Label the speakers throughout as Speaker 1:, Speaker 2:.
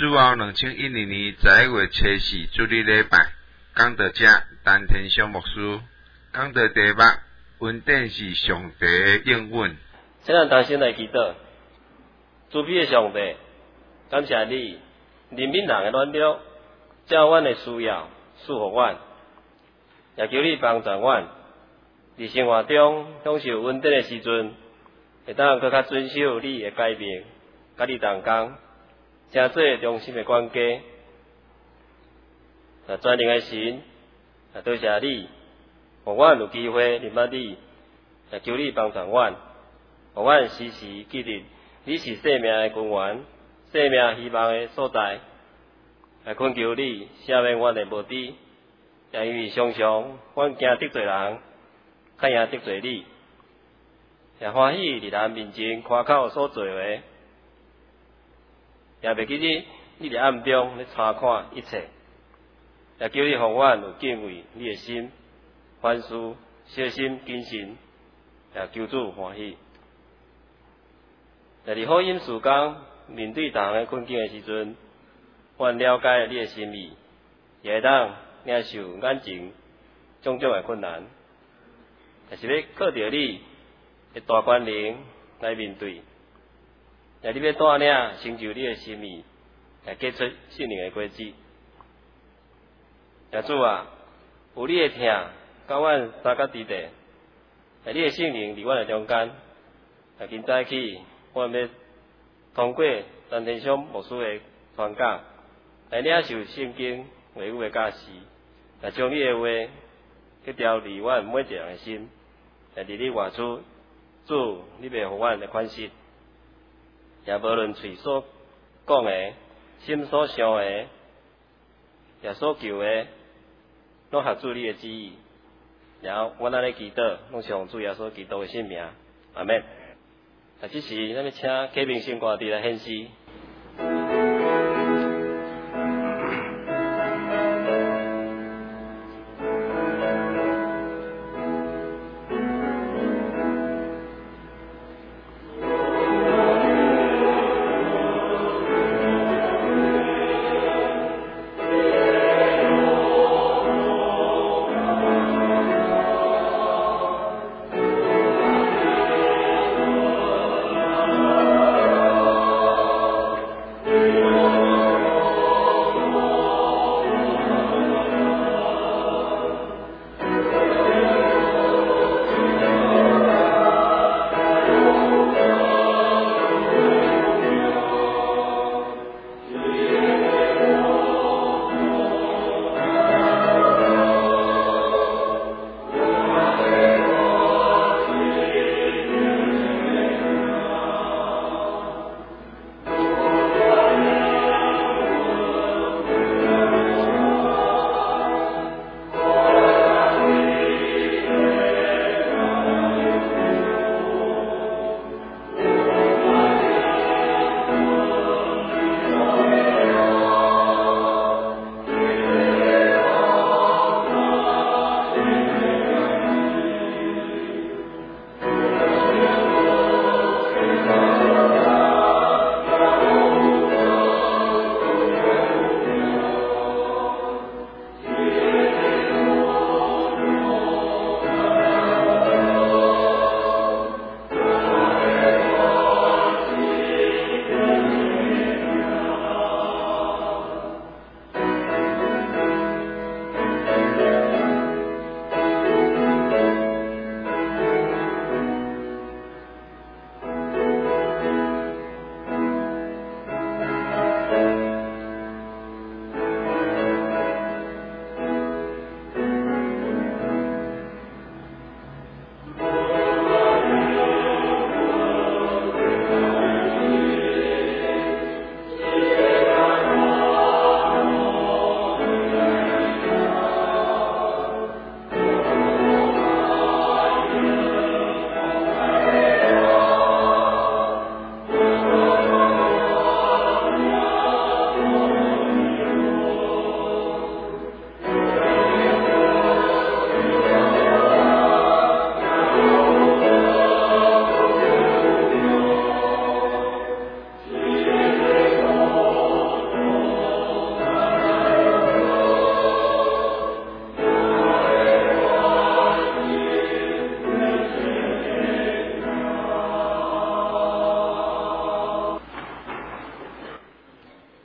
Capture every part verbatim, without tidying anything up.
Speaker 1: 主后二千一二年十一月初四主日礼拜，讲到这，陈天祥牧师讲到题目，稳定是上帝的应允。
Speaker 2: 请咱同心来祈祷，慈悲的上帝，感谢你怜悯人的软弱，照阮的需要赐福阮，也求你帮助阮，伫生活中享受稳定的时阵，会当搁较遵守你的诫命，甲你同工，诚做忠心的管家。啊，全能的神，啊，多谢你，互阮有机会认捌你，也求你帮助阮，互阮时时记得你是生命的根源，生命希望的所在。也恳求你赦免阮的无知，也因为常常阮惊得罪人，较赢得罪你，也欢喜伫人面前夸口所做的，也袂记你你伫暗中咧查看一切，也叫你互阮有敬畏你的心，凡事小心谨慎，也求主欢喜。也伫好饮时间面对逐项的困境的时阵，阮了解你的心意，也会当领受眼前种种的困难，也是要靠着你的大权能来面对。也你要带领成就你的心意，也结出信灵的果子。也主啊，有你的听，甲阮三角之地，也你的圣灵伫阮的中间。也今早起，阮要通过陈天祥牧师的传讲，来领受圣经话语的教示，也将你的话去调理阮每一个人的心，也伫你外出，主你袂互阮的款式。也无论嘴所讲的，心所想的，也所求的，拢合主你的旨意。然后阮安尼祈祷，拢上主耶稣基督的圣名，阿免。啊，这时咱要请启明圣歌队来献诗。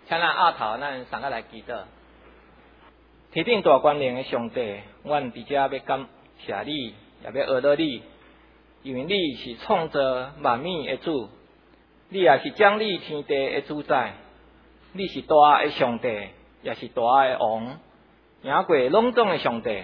Speaker 3: 请咱压头，咱三个来祈祷。天顶大光明的上帝，阮伫遮要感谢你，也要学到你，因为你是创造万物的主，你也是掌理天地的主宰，你是大的上帝，也是大的王，赢过拢总的上帝。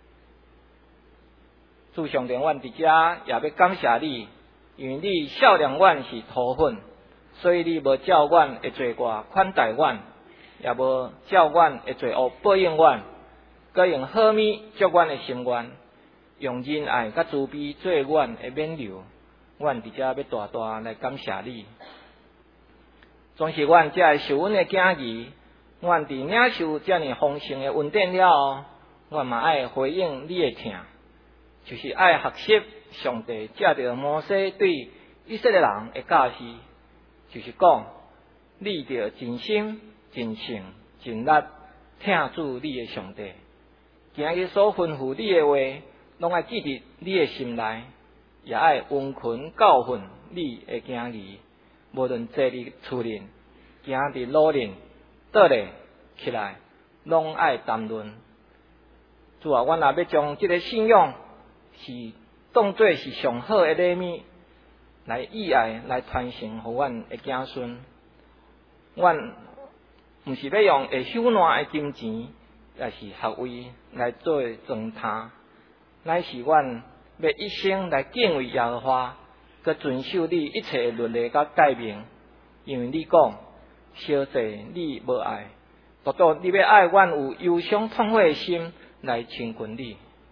Speaker 3: 主上帝，阮伫遮也要感谢你，因为你少量阮是土粉，所以你无照阮的罪过款待阮。也无照阮的罪恶报应阮，佮用好米祝阮的心愿，用仁爱佮慈悲做阮的免流。阮伫遮要大大来感谢你。总是阮遮个受恩的囝儿，阮伫领受遮尔丰盛的恩典了后，阮嘛爱回应你的听，就是爱学习上帝借着摩西对以色列人的教示，就是讲你着真心。真诚、真力，听主你的上帝，今日所吩咐你的话，拢爱记伫你的心内，也爱温群教训你的囝儿，无论坐伫厝里、行伫路里、倒咧起来，拢爱谈论。主啊，阮也要将这个信仰是当作是上好的礼物，来意爱来传承互阮的子孙，阮。毋是要用会朽烂的金钱，也是学位来做装摊，乃是阮要一生来敬畏耶和华，佮遵守你一切律例佮诫命。因为你讲，小济你无爱，独独你要爱阮有忧伤痛悔的心来亲近你。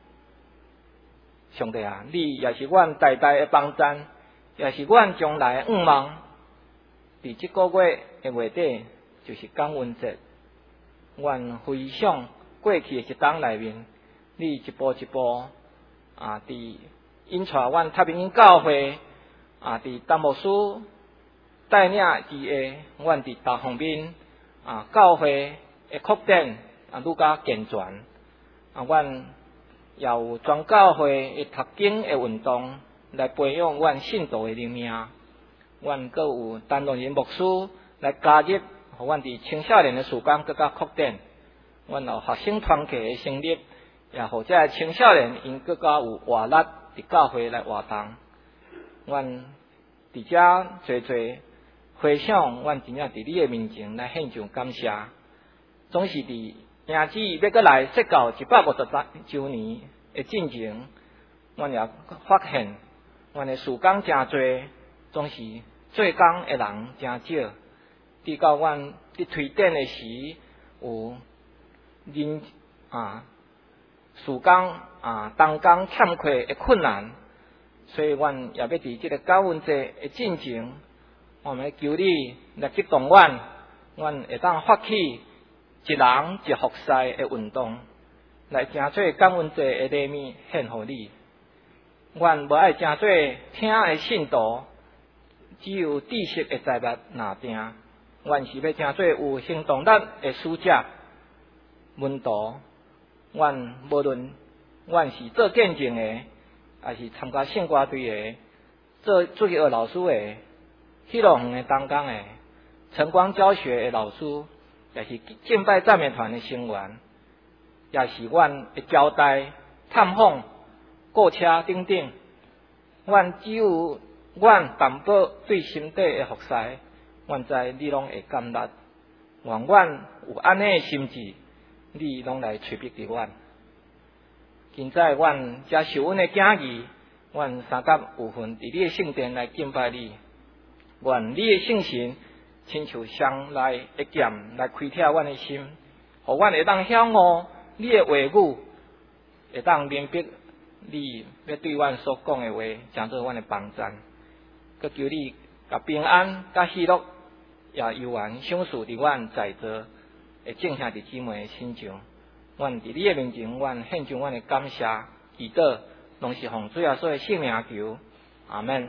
Speaker 3: 上帝啊，你也是阮代代的帮赞，也是阮将来的愿望。伫即个月的月底。就是感恩节，阮回想过去的一冬内面，你一步一步啊，伫引带阮太平教会啊，伫陈牧师带领之下，阮伫大方面啊，教会的扩展啊，愈加健全啊，阮也有全教会的读经的运动来培养阮信徒的灵命，阮阁有陈龙仁牧师来加入。互阮伫青少年的时光更加扩展，阮有学生团契的成立，也互遮青少年因更加有活力伫教会来活动。阮伫遮做做回想，阮真正伫你的面前来献上感谢。总是伫兄子要阁来说到一百五十周年的进前，阮也发现阮的时光真多，总是做工的人真少。伫到阮伫推展的时，有人啊，时间啊，当工欠缺的困难，所以阮也要伫即个感恩节的进前，我们求你来激动阮，阮会当发起一人一服侍的运动，来诚做感恩节的礼物献互你。阮无爱诚做听的信徒，只有知识的财物拿定。阮是要诚做有行动力的使者、门徒。阮无论阮是做见证的，还是参加圣歌队的，做主日学老师的，喜乐园的同工的，晨光教学的老师，也是敬拜赞美团的成员，也是阮的招待、探访、购车等等。阮只有阮担保对心底的服侍。阮知你拢会感力，愿阮有安尼的心志，你拢来催逼伫阮。现在阮遮受恩的囝儿，阮三甲有份伫你的圣殿来敬拜你。愿你的圣神亲像双来的剑来开拓阮的心，互阮会当晓悟你的话语，会当明白你要对阮所讲的话，当做阮的帮助。佮求你甲平安、甲喜乐。也悠然享受伫阮在座的正兄弟姊妹的身上，阮伫你的面前，阮献上阮的感谢、祈祷，拢是奉主耶稣的圣名求，阿门。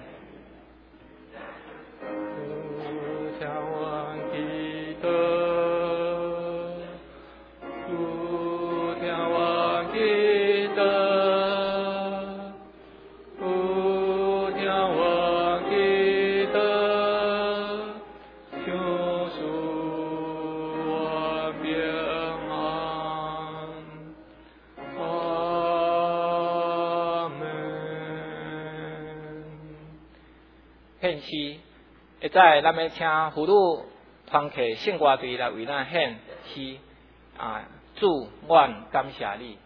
Speaker 3: 献诗。现在咱要请妇女团契圣歌队来为咱献诗。啊，主，阮感谢你。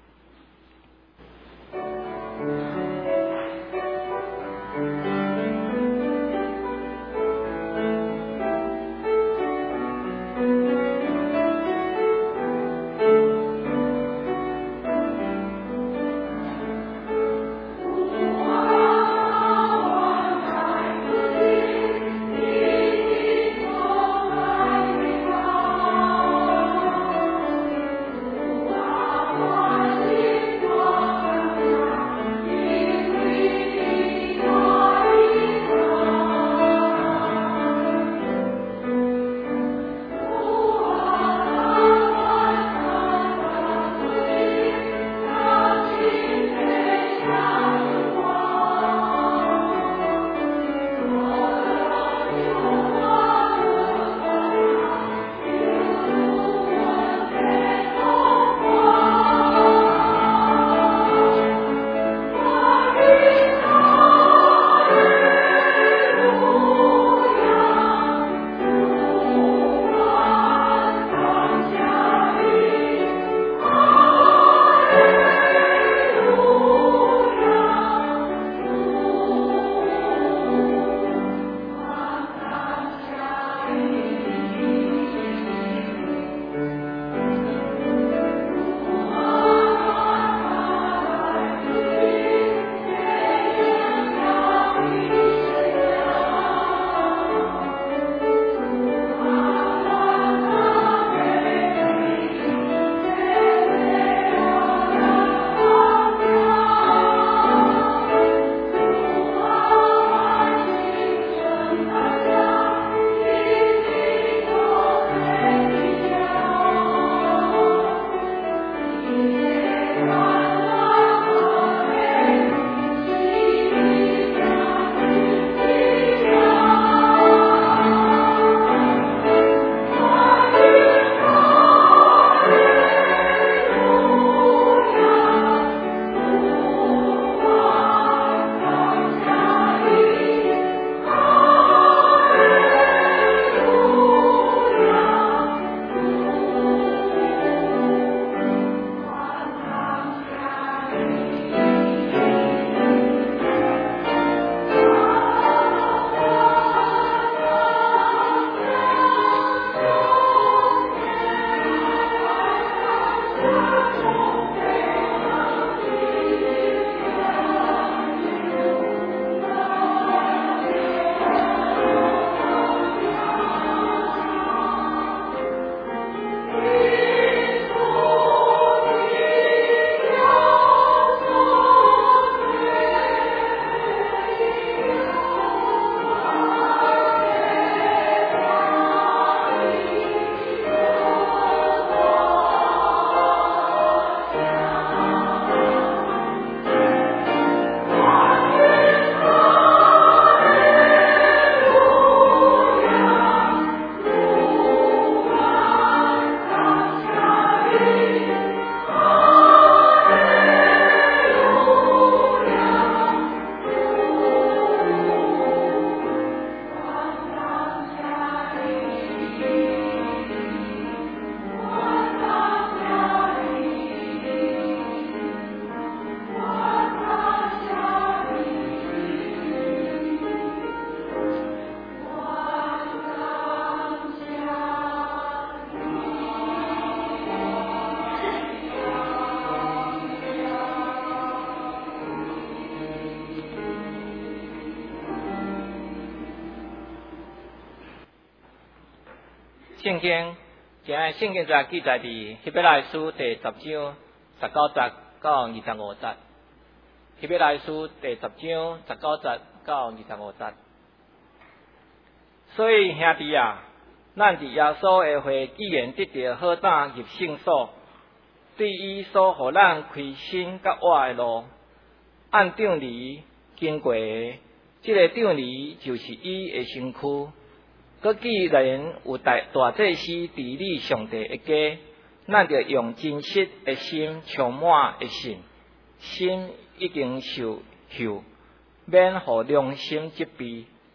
Speaker 3: 圣经，今日圣经在记载伫希伯来书第十章十九节到二十五节。希伯来书第十章十九节到二十五节。所以兄弟啊，咱伫耶稣的会既然得到好胆入圣所，对伊所互咱开心甲活的路，按定理经过的，这个定理就是伊的身躯。佮既然有大大祭司伫你上帝的家，咱着用真实的心充满的信，心已经受受，免互良心责备。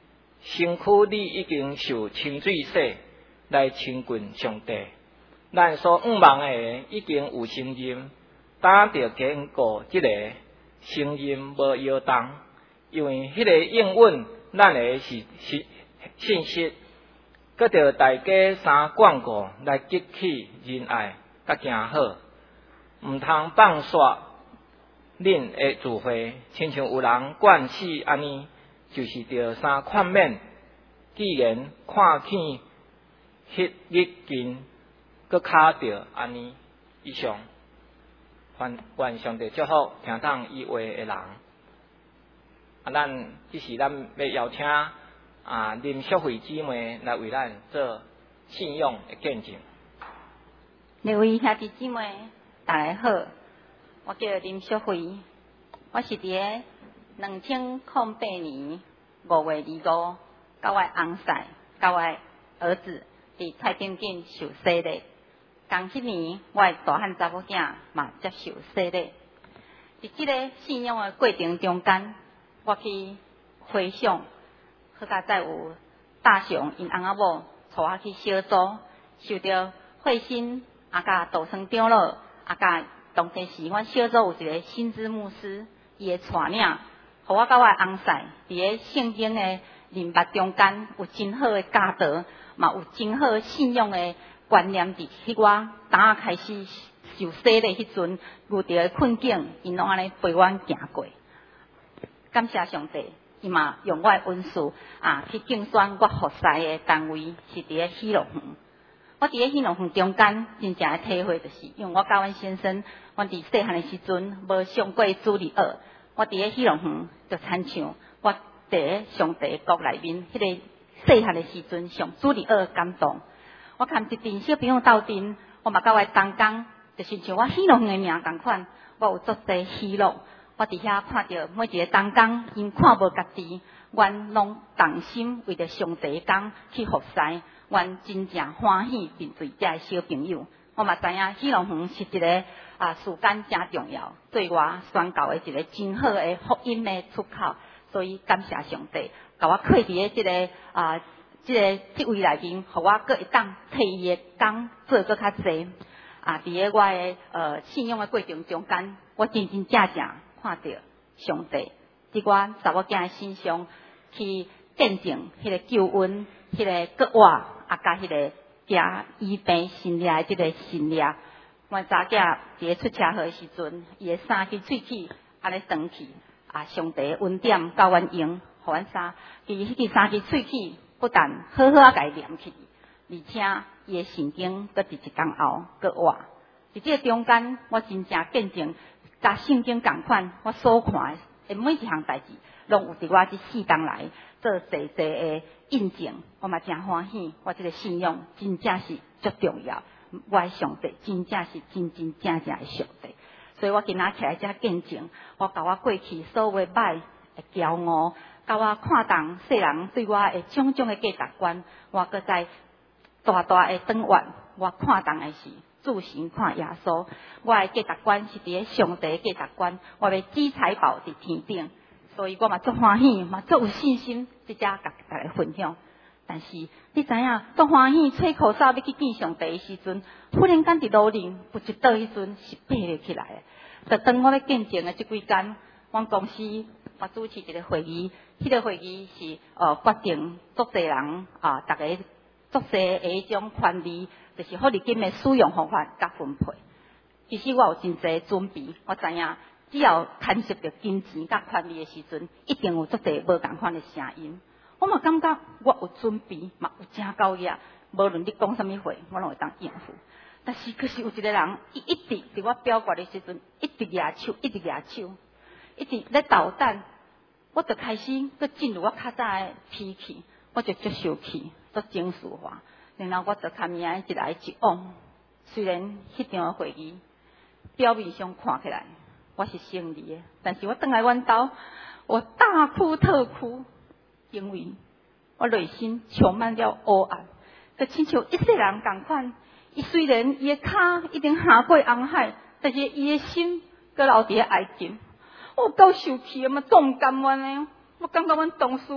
Speaker 3: 身躯你已经受清水洗，来亲近上帝。咱所仰望的已经有承认，打着坚固即个承认无摇动，因为迄个应允咱的是是信息，搁着大家三广告来激起仁爱甲行好，毋通放煞恁的聚会，亲像有人惯死安尼，就是着三款面。既然看见迄日近，搁卡着安尼以上，愿愿上帝祝福听懂伊话的人。啊，咱即是咱要邀请啊林淑慧姊妹来为咱做信用的见证。
Speaker 4: 各位兄弟姊妹，大家好，我叫林淑慧，我是伫个两千零八年五月二五，甲我翁婿、甲我儿子伫蔡丁景受洗礼。同迄年，我的大汉查某囝嘛接受洗礼。伫即个信仰的过程中间，我去回想，好甲再有大雄因翁仔某带我去小组，受到慧心啊，甲道生长老啊，甲当时时阮小组有一个新知牧师，伊的带领，互我甲我的翁婿伫个圣经的人物中间有真好的教导，嘛有真好信仰的观念伫迄我当开始受洗的迄阵遇到的困境，因拢安尼陪阮行过。感谢上帝，伊嘛用我的恩赐啊去竞选我服侍的单位是伫个喜乐园。我伫个喜乐园中间，真正的体会就是，因为我甲阮先生，阮伫细汉的时阵无上过主日学，我伫个喜乐园就亲像我伫个上帝国内面，迄、那个细汉的时阵上主日学感动。我含一群小朋友斗阵，我嘛甲我同工，就是像我喜乐园的名同款，我有足侪喜乐。我伫遐看到每一个同工，因看无家己，阮拢同心为着上帝工去服侍，阮真正欢喜面对遮个小朋友。我嘛知影喜乐园是一个啊时间真重要，对我宣告的一个真好的福音的出口。所以感谢上帝，甲我开伫个即个啊。即、这个即位内面，互我搁会当替伊的工做搁较济啊！伫个我的呃信仰的过程中间，我真真正正看到上帝伫我查某囝的身上去见证迄个救恩，迄、那个国活啊，甲迄个行医病神力的即个神力。阮查囝伫个出车祸的时阵，伊的三支喙齿安尼断去啊！上帝的恩典教阮用，互阮三，伊迄支三支喙齿。不但好好啊，甲伊连起，而且伊的神经搁伫一天后搁活。伫这个中间，我真正见证，甲圣经共款，我所看的每一项代志，拢有伫我这四当来做侪侪的印证。我嘛真欢喜，我这个信仰真正是足重要。我的上帝真正是真真正正的上帝，所以我今仔起来遮见证，我甲我过去所有的歹的骄傲。甲我看重世人对我的种种的价值观，我搁在大大的转弯。我看重的是自神看耶稣，我的价值观是伫个上帝的价值观，我要积财宝伫天顶，所以我嘛足欢喜，嘛足有信心，即只甲大家分享。但是你知影，足欢喜吹口哨要去见上帝的时阵，忽然间伫路顶不一倒迄阵是爬了起来的。就当我咧见证的即几天，阮公司。我主持一个会议，迄、那个会议是呃决定足侪人啊，大家足侪的迄种权利，就是福利金的使用方法甲分配。其实我有真侪准备，我知影只要牵涉到金钱甲权利的时阵，一定有足侪无共款的声音。我嘛感觉我有准备，嘛有真够野，无论你讲什么话，我拢会当应付。但是可是有一个人，伊一直伫我表决的时阵，一直举手，一直举手。一直咧捣蛋，我就开始佮进入我较早的脾气，我就足生气，足情绪化。然后我就看命一来一往，虽然迄场的会议表面上看起来我是胜利的，但是我倒来阮兜，我大哭特哭，因为我内心充满了黑暗，就亲像一世人共款。伊虽然伊的骹已经下过红海，但是伊的心佮留伫个爱情。我够受气啊嘛，总甘愿的。我感觉阮同事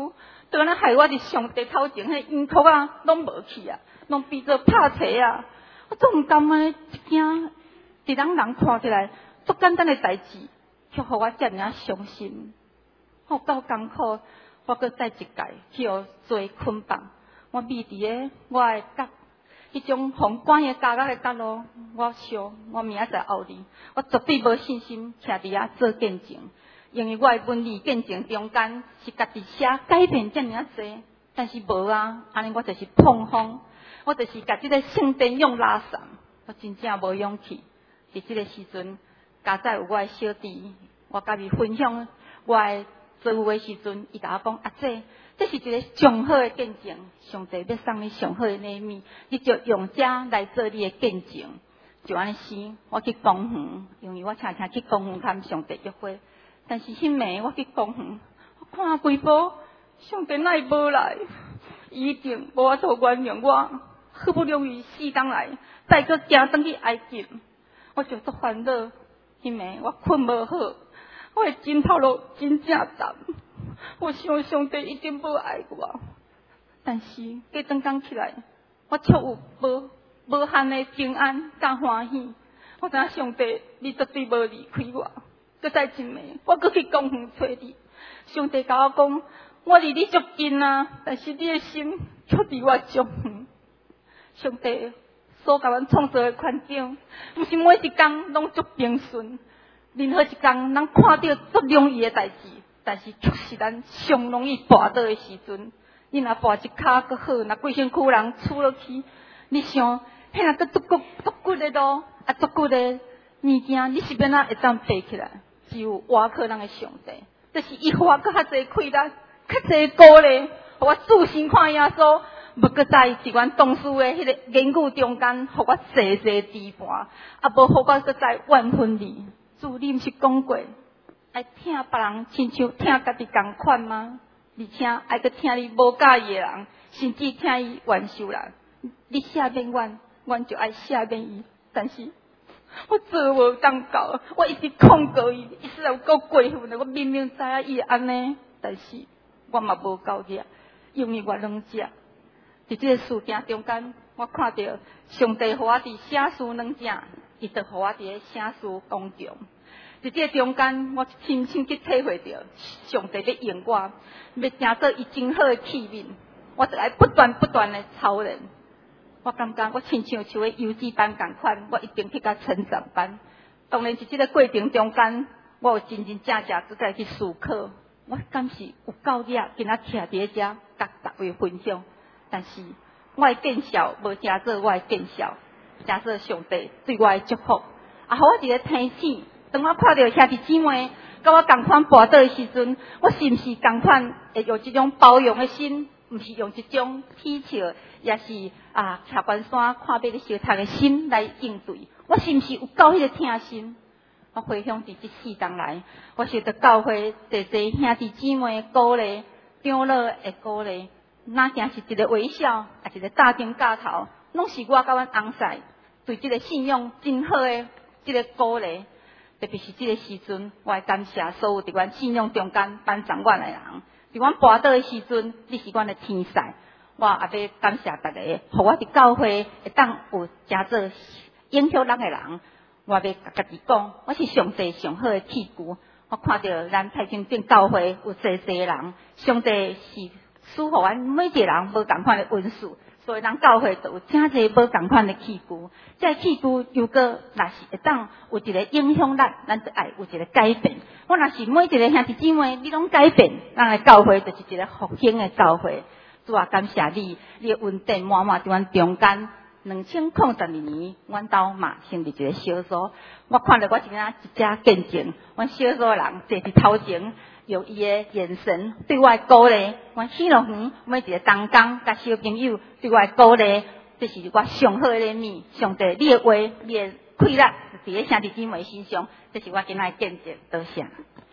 Speaker 5: 都安尼害我伫上帝头前，迄烟头啊，拢无去啊，拢变做拍车啊！我总毋甘安尼一件，伫人人看起来足简单诶代志，却互我遮尔伤心。我够艰苦，我搁再一届去互做捆绑。我秘伫诶我诶角，迄种宏观诶角落诶角落，我想我明仔载后日，我绝对无信心徛伫遐做见证。因为我诶文字见证中间是家己写改变遮尔济，但是无啊，安尼我就是碰风，我就是甲即个圣殿用拉散，我真正无勇气。伫即个时阵，家在有我诶小弟，我甲伊分享我诶做有诶时阵，伊甲我讲：阿姐，这是一个上好诶见证，上帝要送你上好诶礼物，你就用这来做你诶见证。就安尼时，我去公园，因为我常常去公园参上帝约会。但是迄暝我去公园，我看规步，上帝哪会无来？伊一定无法度原谅我，好不容易四天来，再搁行转去埃及，我就足烦恼。迄暝我困无好，我的枕头落真正重。我想上帝一定无爱我，但是过转工起来，我却有无无限的平安甲欢喜。我知影上帝，你绝对无离开我。搁再一暝，我搁去公园找你。上帝甲我讲，我离你足近啊，但是你的心却离我足远。上帝所甲阮创造的环境，毋是每一工拢足平顺，任何一工咱看到足容易的代志，但是却是咱上容易跋倒的时阵。你若跋一骹搁好，若规身躯人杵落去，你想，迄若搁足骨足骨的路，啊足骨的物件，你是要哪会当爬起来？只有活靠咱的上帝，就是伊互我搁较侪气力，较侪鼓励，互我自信看耶稣。要搁在伫阮同事的迄个言语中间，互我细细羁绊，啊无互我搁在怨恨里。主，你毋是讲过，爱听别人亲像听家己共款吗？而且爱搁听你无介意的人，甚至听伊冤受人。你赦免阮，阮就爱赦免伊，但是我做无当到，我一直控告伊，伊实在有够过分的。我明明知影伊会安尼，但是我嘛无够力，因为我两只。伫这个事件中间，我看到上帝互我伫写书两只，伊就互我伫咧写书当中。伫这个中间，我深深去体会到上帝要用我，要成做伊真好的器皿，我就爱不断不断的操练。我感觉我亲像像个幼稚班共款，我一定去到成长班。当然，伫这个过程中间，我有真真正正搁再去思考，我敢是有够力，今仔徛伫咧遮，甲大家分享。但是我的见效无成做我的见效，成做上帝对我的祝福。啊，互我一个提醒，当我看到兄弟姊妹甲我共款跋倒的时阵，我是毋是共款会用这种包容的心？毋是用一种体笑，也是啊，徛关山看马的小读的心来应对。我是毋是有够迄个疼心？我回想伫这四天来，我受到教会侪侪兄弟姊妹的鼓励，长老的鼓励，哪惊是一个微笑，也一个大灯架头，拢是我甲阮翁婿对这个信仰真好的这个鼓励。特别是这个时阵，我会感谢所有伫阮信仰中间帮助阮的人。伫阮跋倒的时阵，你是阮的天使。我也要感谢大家，互我伫教会会当有真做影响人的人。我要甲家己讲，我是上帝上好的器具。我看到咱太平镇教会有侪侪人，上帝是赐互阮每一个人无共款的恩赐，所以咱教会就有真侪无共款的器具。这器具如果若是会当有一个影响力，咱就爱有一个改变。我若是每一个兄弟姊妹，你拢改变，咱的教会就是一个复兴的教会。主啊，感谢你，你的恩典满满伫阮中间。两千零十二年，阮兜嘛成立一个小组。我看到我一个一只见证，阮小组的人坐伫头前，用伊的眼神对我的鼓励。阮喜乐园每一个同工甲小朋友对我的鼓励，这是我上好的礼物。上帝，你的话，你的快乐，伫咧兄弟姊妹身上，这是我今仔的见证。多谢。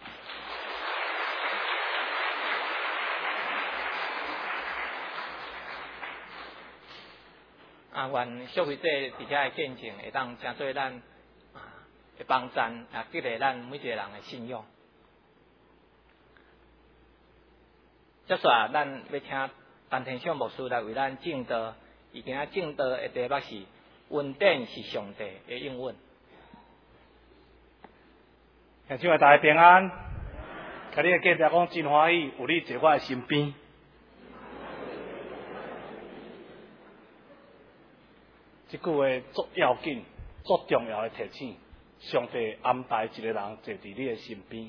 Speaker 3: 啊，愿社会者伫遮的见证会当成做咱啊的帮赞，啊，激励咱每一个人的信仰。 接下来咱要请陈天祥牧师来为咱正道，伊今仔正道的题目是恩典是上帝的应允。
Speaker 6: 兄弟们，大家平安。甲你的记者讲真欢喜，有你坐我的身边。这句话足要紧、足重要的提醒，上帝安排一个人坐伫你的身边，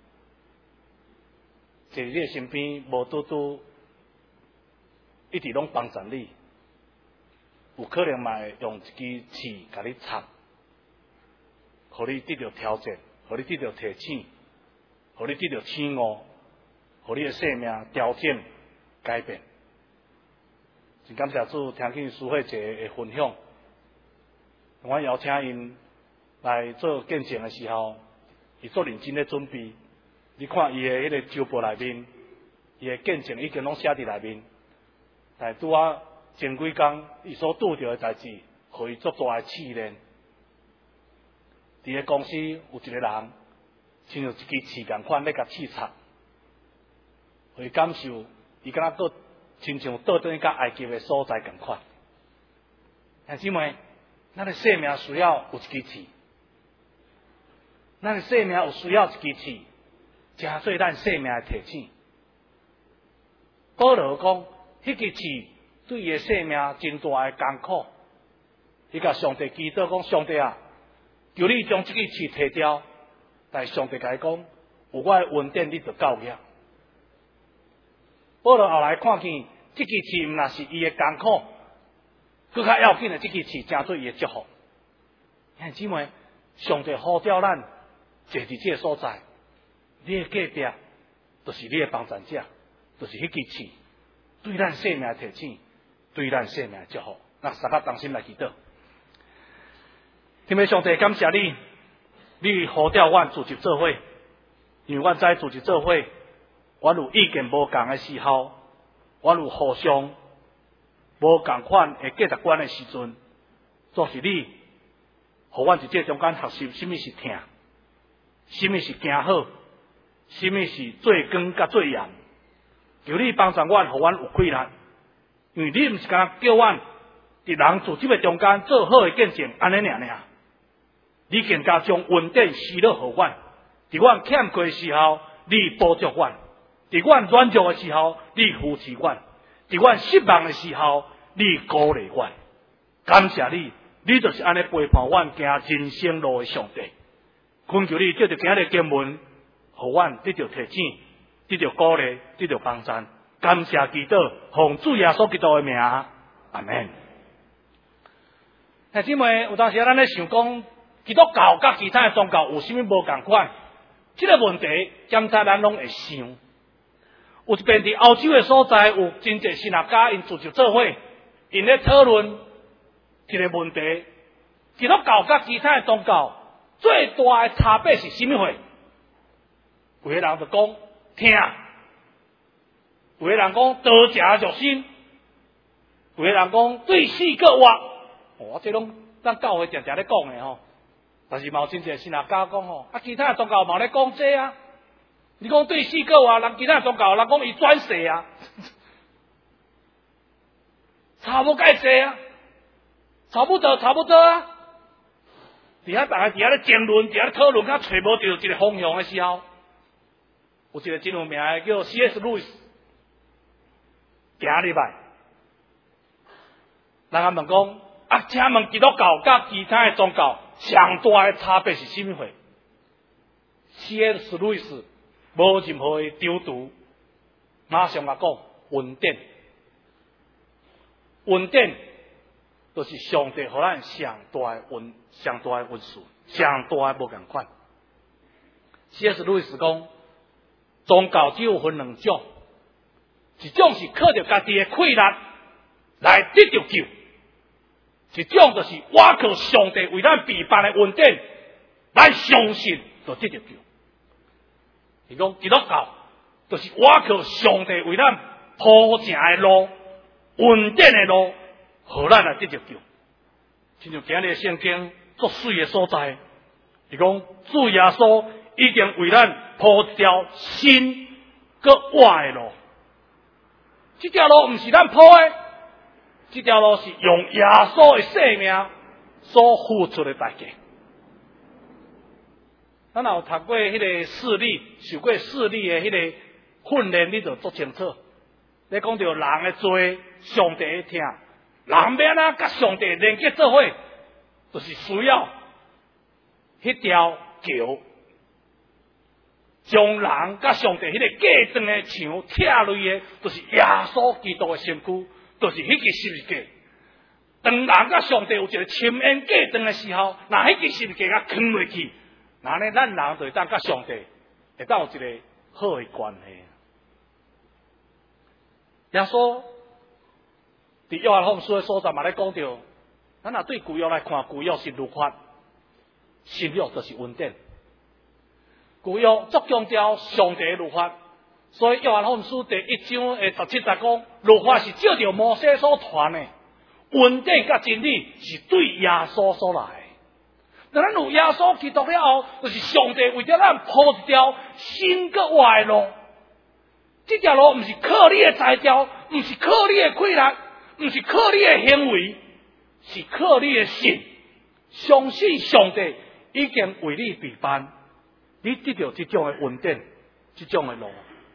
Speaker 6: 坐伫你的身边，无拄拄一直拢帮助你，有可能嘛会用一支刺甲你插，互你得到调整，互你得到提醒，互你得到醒悟，互你的生命调整改变。真感谢主，听见苏慧姐的分享。我邀请因来做见证的时候，伊做认真的准备。你看伊的迄个周报内面，伊的见证已经拢写伫内面。但拄啊前几工，伊所拄着的代志，互伊足大的试炼。伫个公司有一个人，亲像一支刺共款咧甲刺插，互伊感受，伊敢若倒亲像倒转甲埃及的所在共款。兄姊妹。咱的生命需要有一支刺，咱的生命有需要一支刺，真做咱生命的提醒。保罗讲，迄支刺对伊的生命真大的艰苦。伊甲上帝祈祷讲：上帝啊，求你将这支刺摕掉。但上帝甲伊讲：有我的恩典，你就够了。保罗后来看见这支刺，毋若是伊的艰苦。更较要紧的，这支刺真对伊的祝福。兄弟姊妹，上帝呼召咱坐伫这个所在，你的隔壁就是你的帮助者，就是迄支刺，对咱生命的提醒，对咱生命的祝福。那三个同心来祈祷。天父上帝，感谢你，你呼召阮组织做伙，因为阮知组织做伙，阮有意见无共的时候，阮有互相。无共款的价值观的时阵，就是你，互阮伫这中间学习什么是疼，什么是行好，什么是最光甲最严。求你帮助阮，互阮有开力，因为你毋是敢叫阮伫人组织的中间做好的见证，安尼尔尔。你更加将恩典施落互阮，伫阮欠缺的时候，你补助阮；伫阮软弱的时候，你扶持阮。伫阮失望的时候，你鼓励阮，感谢你，你就是安尼陪伴阮行人生路的上帝。恳求你借着今日经文，互阮得到提醒，得到鼓励，得到帮助。感谢祈祷，奉主耶稣基督的名，阿门。兄姊妹，有当时咱咧想讲，基督教甲其他的宗教有啥物无共款？这个问题，检查咱拢会想。有一边伫欧洲的所在，有真侪神学家因组织做伙，因咧讨论一个问题：基督教甲其他的宗教最大的差别是什么货？有个人就讲听，有个人讲多食肉心，有个人讲对死个活。哦，这拢咱教会常常咧讲的吼。但是嘛有真侪神学家讲吼，啊其他的宗教嘛咧讲这啊。你讲对死个话，人其他宗教人讲伊转世啊，差不介济啊，差不多差不多啊。伫遐大家伫遐咧争论，伫遐咧讨论，甲找无到一个方向的时候，有一个真有名的叫 C S 路易斯，行入来，人家问讲啊，请问基督教甲其他的宗教上大的差别是什么货 ？C S 路易斯。无任何的丢毒，马上甲讲恩典，恩典就是上帝互咱上大的恩，上大的恩赐，上大的无共款。C S 路易斯讲，宗教只有分两种，一种是靠着家己的气力来得到救，一种就是我靠上帝为咱备办的恩典来相信就得到救。伊讲基督教就是我靠上帝为咱铺成的路，恩典的路，互咱来得到救。亲像今日圣经作水的所在，伊讲主耶稣已经为咱铺一条新个活的路， 这条路不是咱铺的，这条路是用耶稣的生命所付出的代价。咱有读过迄个视力，受过视力的迄个训练，你就足清楚。你讲到人的罪，上帝会听，人要哪甲上帝连结做伙，就是需要迄条桥，将人甲上帝迄个隔断的墙拆落的，就是耶稣基督的身躯，就是迄个十字架。当人甲上帝有一个亲缘隔断的时候，那迄个十字架甲扛落去。那呢，咱人就会当甲上帝会当有一个好的关系。耶稣伫约翰福音书的所在嘛咧讲到，咱若对旧约来看，旧约是律法，新约就是恩典。旧约足强调上帝的律法，所以约翰福音书第一章的十七节讲，律法是照着摩西所传的，恩典甲真理是对耶稣所来的。咱有耶稣基督了后，就是上帝为着咱铺一条新个活的路。这条路不是靠你的才调，不是靠你的气力，不是靠你的行为，是靠你的信。相信上帝已经为你备办，你得到这种的恩典，这种的路。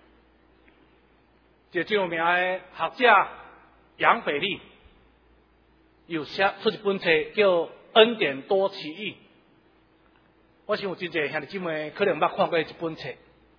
Speaker 6: 这最有名的学者杨北利，有写出一本册叫《恩典多奇异》。我想有真侪兄弟姊妹可能捌看过这本册，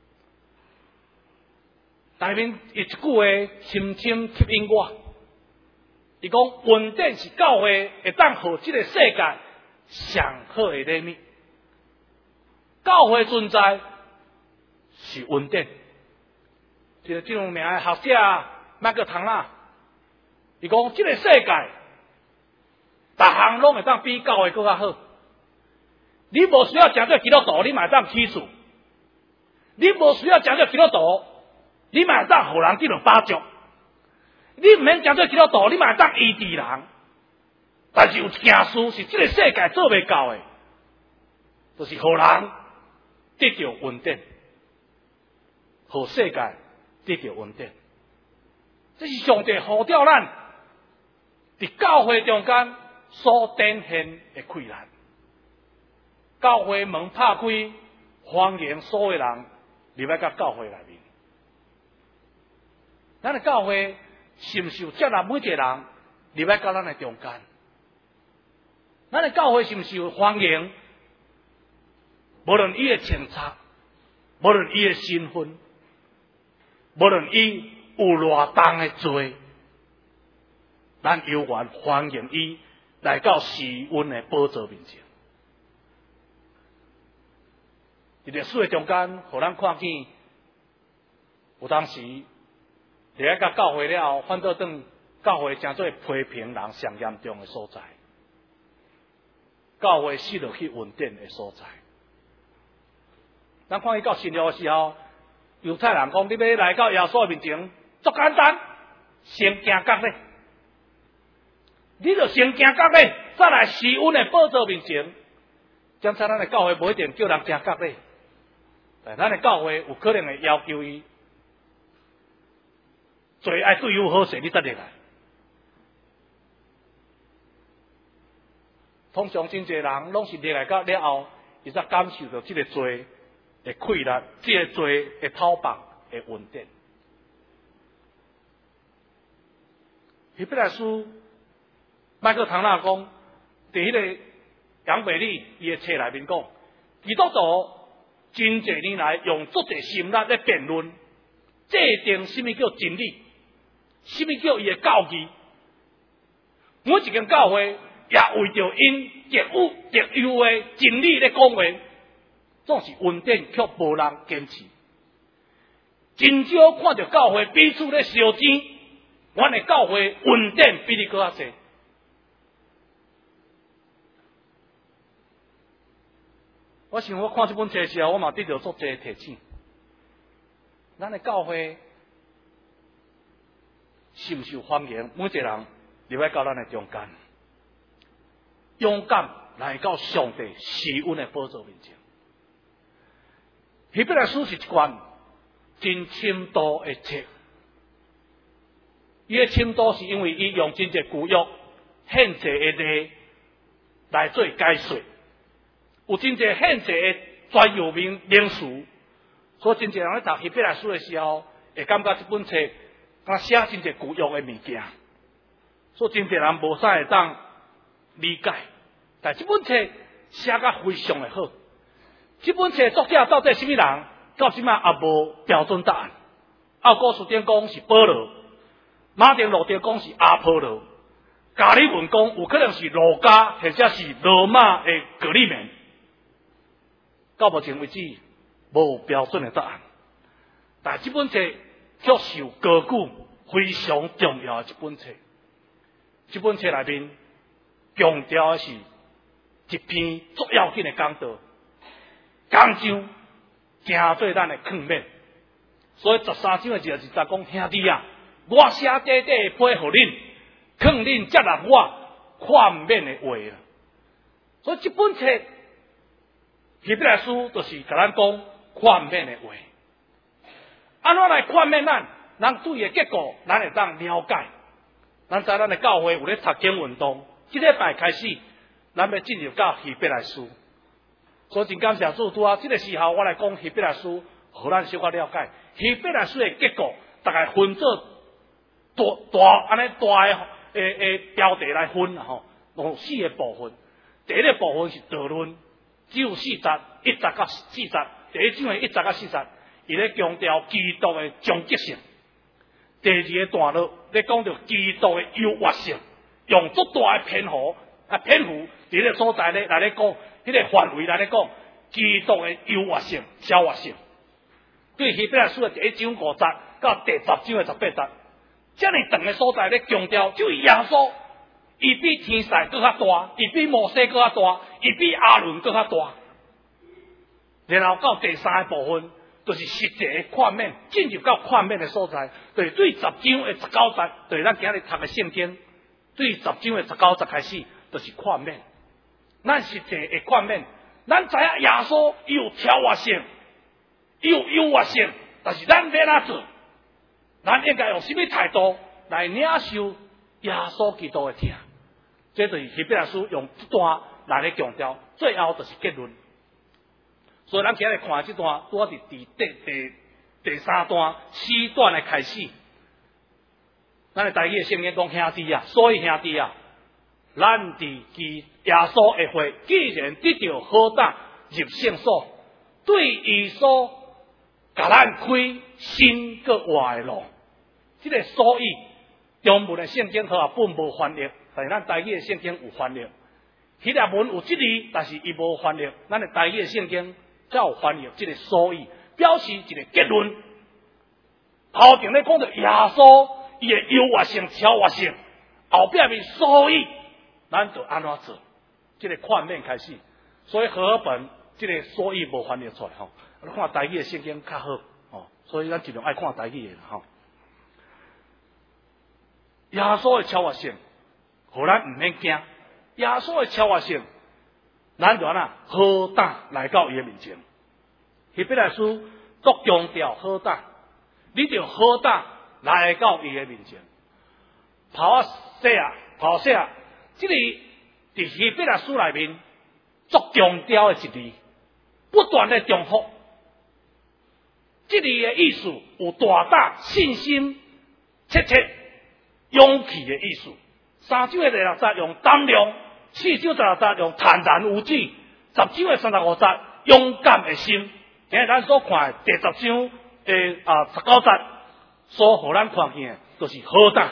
Speaker 6: 内面有一句话深深吸引我。伊讲恩典是教会会当互这个世界上好的礼物，教会存在是恩典。一个最有名的学者麦克唐纳，伊讲这个世界，逐项拢会当比教会更较好。你无需要真做基督徒，你嘛会当起厝；你无需要真做基督徒，你嘛会当互人得到帮助；你唔免真做基督徒，你嘛会当医治人。但是有一件事是这个世界做袂到的，就是互人得到恩典，互世界得到恩典。这是上帝呼召咱伫教会中间所展现的气力。教会门拍开，欢迎所有人入来到教会内面。咱的教会是毋是有接纳每一个人入来到咱的中间？咱的教会是毋是有欢迎？无论伊的清查，无论伊的身份，无论伊有偌重的罪，咱犹原欢迎伊来到施恩的宝座面前。伫历史的中间，互咱看见，有当时伫咧甲教会了后，反倒当教会成做批评人上严重的所在。教会失落去稳定的所在。咱看伊到新约的时候，犹太人讲：你要来到耶稣面前，足简单，先行角咧。你就先行角咧，再来施恩的宝座面前。检查咱的教会无一定叫人行角咧。但咱的教会有可能会要求伊，罪爱对有好势，你才入来。通常真侪人拢是入来到了后，伊才感受到这个罪的气力，这个罪的讨棒的稳定。希伯来书麦克唐纳讲，伫迄个杨北利伊的册内面讲，基督徒真侪年来用足侪心力咧辩论，制定什么叫真理，什么叫伊的教义。每一间教会也为着因特有特有的真理咧讲话，总是稳定却无人坚持。真少看到教会彼此咧烧钱，阮的教会稳定比你搁较济。我想我看这本册的时候，我嘛得到足侪提醒。咱的教会是毋是有欢迎每一个人入来到咱的中间，勇敢来到上帝施恩的宝座面前。希伯来书是一卷真深度的册， 伊的程度是因为伊用真侪旧约献祭的例来做解说，有真侪献祭的专有名名词，所以真侪人咧读希伯来书的时候，会感觉这本册敢写真侪旧约的物件，所以真侪人无啥会当理解。但这本册写甲非常的好。这本册作者到底是什么人？到即马也无标准答案。奥古斯丁讲是保罗，马丁路德讲是阿波罗，加里文讲有可能是路加或者是罗马的格里面。到目前为止无标准的答案。但这本册却受高举非常重要的一本册。这本册内面强调的是一篇足要紧的讲道，讲章正做咱的劝勉。所以十三章的字是在讲兄弟啊，我写短短的批互恁，劝恁接纳我劝勉的话啦。所以这本册希伯来书就是甲咱讲劝勉的话。安怎来劝勉咱？咱对的结果，咱会当了解。咱知咱的教会有咧读经运动，即礼拜开始，咱要进入到希伯来书。所以真感谢主，拄啊，这个时候我来讲希伯来书，互咱小可了解。希伯来书的结构，大概分做大大安尼大的诶诶标题来分啦吼，有四个部分。第一个部分是道论，只有四节，一节到四节。第一章的一节到四节，伊咧强调基督的终极性。第二个段落咧讲到基督的优越性，用足大的篇幅啊篇幅伫个所在咧来咧讲，迄个范围来咧讲基督的优越性、超越性。对希伯来书的第一章五节到第十章的十八节，这么长的所在咧强调，就耶稣，伊比天使更较大，伊比摩西更较大，伊比亚伦更较大。然后到第三个部分，就是实际的劝勉，进入到劝勉的所在，就是对十章的十九节，就是咱今日读的圣经，对十章的十九节开始，就是劝勉。咱实际的劝勉，咱知影耶稣伊有超越性。伊有优越性，但是咱要哪做？咱应该用什么态度来领受耶稣基督的听？这就是希伯来书用这段来咧强调，最后就是结论。所以咱今日看这段，拄好是第第第第三段四段的开始。咱的台语圣经讲兄弟啊，所以兄弟啊，咱伫基耶稣的会，既然得到好胆入圣所，对耶稣。甲咱开新个外的路，这个所以中文的圣经和合本无翻译，但是咱台语的圣经有翻译。希腊文有这字，但是伊无翻译。咱的台语的圣经才有翻译这个所以，表示一个结论。头前咧讲到耶稣伊的优越性、超越性，后壁面所以咱就安怎做？这个劝勉开始，所以和合本这个所以无翻译出来吼。看台语的圣经较好哦，所以咱尽量爱看台语的吼。耶稣的超越性，互咱唔免惊。耶稣的超越性，咱就安那好胆来到伊的面前。希伯来书都强调好胆，你就好胆来到伊的面前。跑西啊，跑西啊，这里伫希伯来书内面足强调的一字，不断的重复。这里的意思有大胆、信心、切切、勇气的意思。三章的第六节用胆量，四章十六节用坦然无惧，十章的三十五节勇敢的心。今日咱所看的第十章的啊十九节，所互咱看见的就是好胆。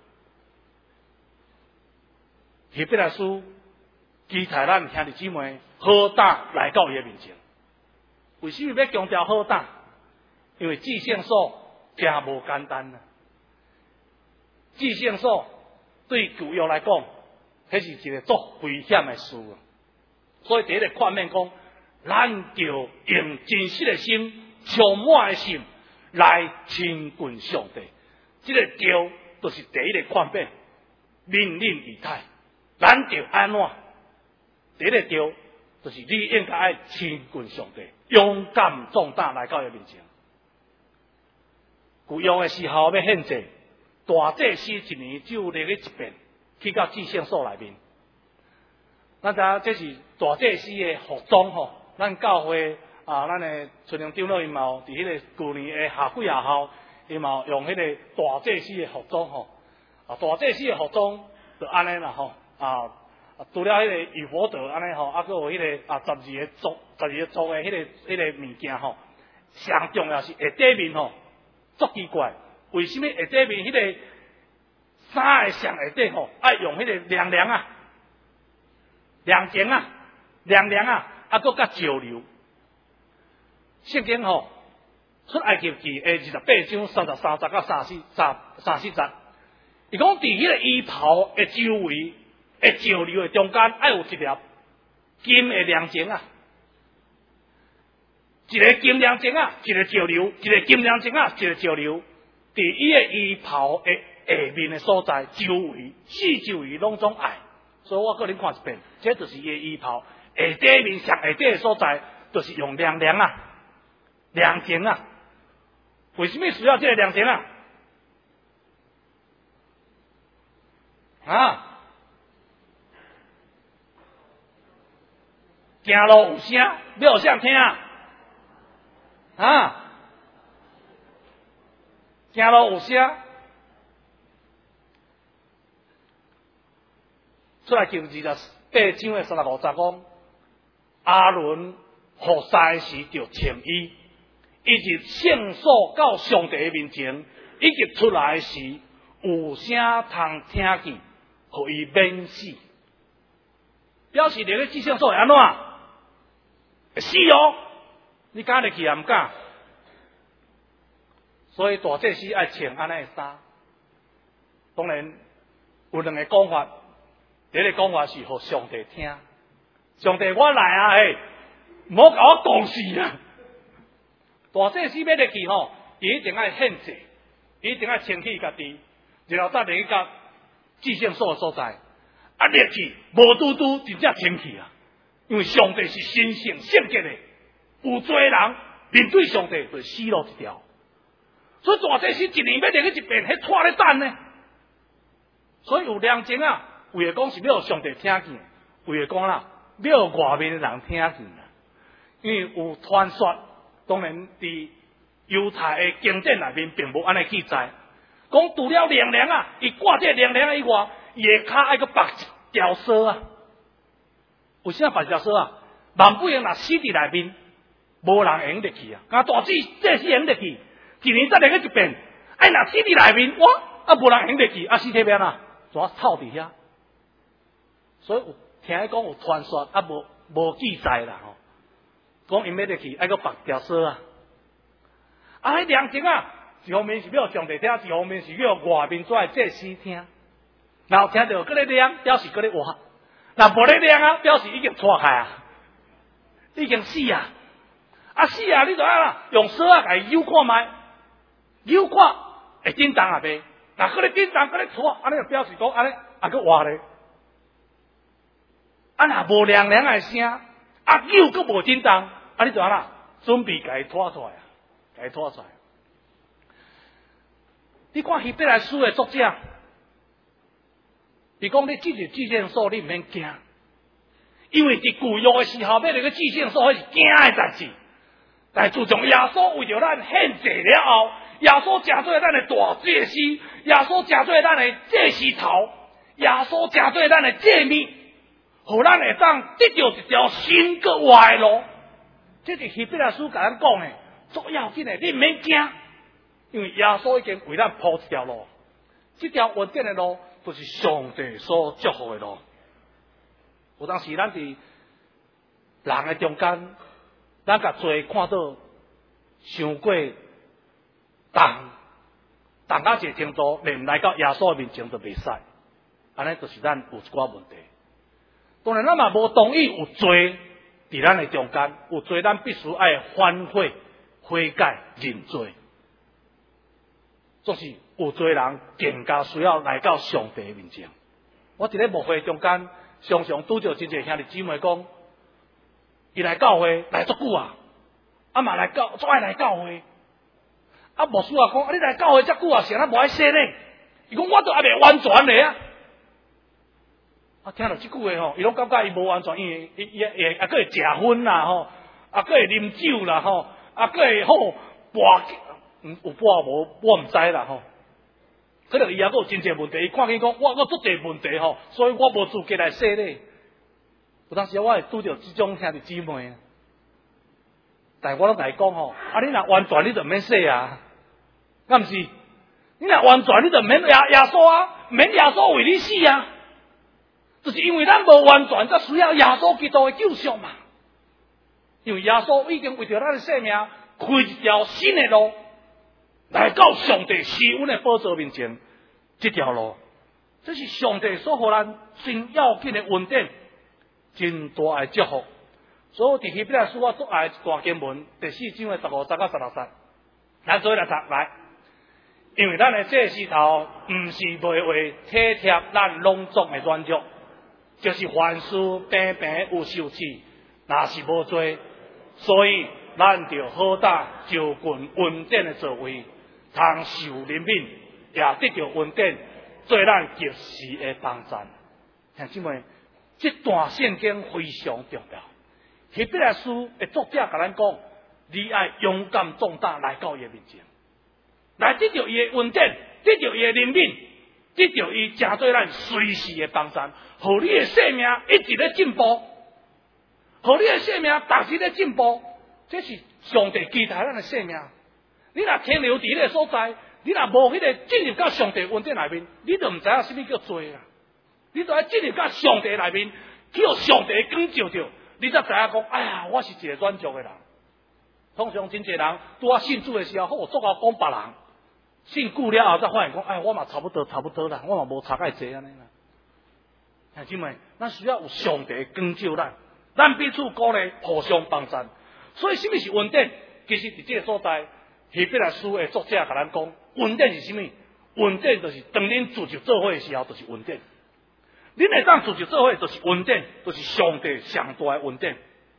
Speaker 6: 希伯来书期待咱兄弟姊妹好胆来到伊的面前。为什么要强调好胆？因为至圣所真无简单啊！至圣所对旧约来讲，迄是一个足危险的事啊！所以第一个劝勉讲，咱就用真实的心、充满的心来亲近上帝。这个调就是第一个劝勉，命令仪态。咱就安怎？第一个调就是你应该爱亲近上帝，勇敢壮胆来到伊面前。旧约的时候要献祭， 大祭司一年只有来去一遍，去到至圣所内面。咱知影这是大祭司的服装吼，咱教会啊，咱的春阳长老因嘛有伫迄个旧年的夏季夜校，因嘛用迄个大祭司的服装吼，啊，大祭司的服装就安尼啦吼，啊，除了迄个以佛德安尼吼，啊，佮有迄个啊十二个族、十二个族的迄个迄个物件吼，上重要是下底面吼，足奇怪，为什么下底面迄个衫的上下底吼，爱用迄个亮亮啊？亮前啊，亮亮啊，啊，搁甲石榴。圣经吼，出埃及记诶二十八章三十三节到三四三三四节，伊讲伫迄个衣袍诶周围诶石榴诶中间，爱有一粒金诶亮前啊，一个金亮前啊，一个石榴，一个金亮前啊，一个石榴，伫伊诶衣袍诶下面诶所在周围四周围拢总爱。所以我个人看一遍，这就是伊的衣袍下底面上下底的所在，就是用亮亮啊、亮前啊。为什么需要这个亮前啊？啊，行路有声，你有谁听啊？啊，行路有声。出来经二十八章的三十五节讲，阿伦服侍时就穿衣，以及圣所到上帝的面前，以及出来时有声通听见，互伊免死。表示你个至圣所会安怎？会死哦！你敢入去也毋敢。所以大祭司爱穿安尼的衫。当然有两个讲法。第一个讲话是互上帝听，上帝我来啊嘿，唔好甲我讲事啊！大祭司要入去吼，伊一定爱献祭，伊一定爱清气家己，然后再入去甲至圣所的所在，啊入去无拄拄真正清气啊！因为上帝是神圣圣洁的，有罪人面对上帝就死路一条，所以大祭司一年要入去一遍，迄拖咧等呢，所以有良情啊！为了讲是要上帝听见，为了讲啦，要外面的人听见啦。因为有传说，当然伫犹太的经典内面并无安尼记载，讲除了亮亮啊，伊挂这亮亮以外，伊的骹爱个绑一条绳啊。为啥绑一条绳啊？万不用若死伫内面，无人会用入去啊。啊，大祭这是用入去，一年再入去一遍。哎，若死伫内面，哇，啊无人用入去，啊尸体边啊，怎臭伫遐？所以有听讲有传说，啊无无记载啦吼。讲因要入去，爱个绑条绳啊。啊，迄良情啊，一方面是要上帝听，一方面是要外面做祭司听。然后听到搁咧亮，表示搁咧活；若无咧亮啊，表示已经错开啊，已经死啊。啊死啊！你就啊啦，用绳啊，甲伊扭看卖，扭看会震动啊袂？若搁咧震动，搁咧错，安尼就表示讲安尼啊搁活咧。啊，若无亮亮的声，啊扭搁无震动，啊你就啊啦，准备甲伊拖出来啊，甲伊拖出来。你看希伯来书的作者，伊讲你进入至圣所，你毋免惊，因为伫旧约的时候，要入去至圣所，迄是惊的代志。但是自从耶稣为着咱献祭了后，耶稣成做咱的大祭司，耶稣成做咱的祭司头，耶稣成做咱的祭物。互咱会当得到一条新个活路，这是希伯来书甲咱讲的，最要紧的，你毋免惊，因为耶稣已经为咱铺一条路，这条稳定的路，就是上帝所祝福的路。有当时咱伫人的中间，咱甲做看到伤过重，重到一个程度，连来到耶稣面前都袂使，安尼就是咱有一寡问题。当然，咱嘛无同意有罪伫咱的中间，有罪咱必须爱反悔、悔改、认罪。就是有罪人更加需要来到上帝面前。我伫咧牧会中间，常常拄着真侪兄弟姊妹讲，伊来教会来足久啊，啊嘛来教，足爱来教会。啊牧师啊讲，啊你来教会遮久啊，是安怎无爱洗呢？ 伊讲我都还未完全咧啊！啊，听到即句话吼，伊拢感觉伊无完全，因为伊伊会啊，佫会食薰啦吼，啊，佫会啉酒啦吼，啊，佫会好跋，嗯，有跋无我毋知啦吼。可能伊还佫有真侪问题，伊看见讲我我足侪问题吼，所以我无资格来说咧。有当时我会拄着即种兄弟姊妹，但是我拢甲伊讲吼，啊，你若完全你就毋免说啊，敢毋是？你若完全你就毋免耶耶稣啊，毋免耶稣为你死啊。就是因为咱无完全，才需要耶稣基督的救赎嘛。因为耶稣已经为着咱的生命开一条新的路，来到上帝施恩的宝座面前。这条路，这是上帝所予咱真要紧的恩典，真大的祝福。所以伫希伯来书我最爱一段经文，第四章的十五节到十六节，咱做来读来。因为咱的这世头，毋是袂为体贴咱拢总的软弱。就是凡事平平有受气，若是无做，所以咱就好打就近恩典的座位，通受怜悯，也得到恩典，做咱及时的帮助。兄姊妹，这段圣经非常重要。希伯来书的作者甲咱讲，你爱勇敢壮大来到伊的面前，来得到伊的恩典，得到伊的怜悯，得到伊真做咱随时的帮助。互你的生命一直咧进步，互你的生命逐日咧进步，这是上帝期待咱的生命。你若停留伫迄个所在，你若无迄个进入到上帝恩典内面，你就毋知影什么叫做啊！你就要进入到上帝内面，叫上帝光照着，你才知影讲，哎呀，我是一个软弱的人。通常真侪人拄啊信主的时候，好做到讲别人，信久了后才发现讲，哎，我嘛差不多差不多啦，我嘛无差介济安尼啦。兄弟们，咱需要有上帝光照咱，咱彼此鼓励，互相帮助。所以，什么是恩典？其实伫这个所在，希伯来书的作者甲咱讲，恩典是什么？恩典就是当恁自就做伙的时候，就是恩典。恁会当自就做伙，就是恩典，就是上帝上大的恩典。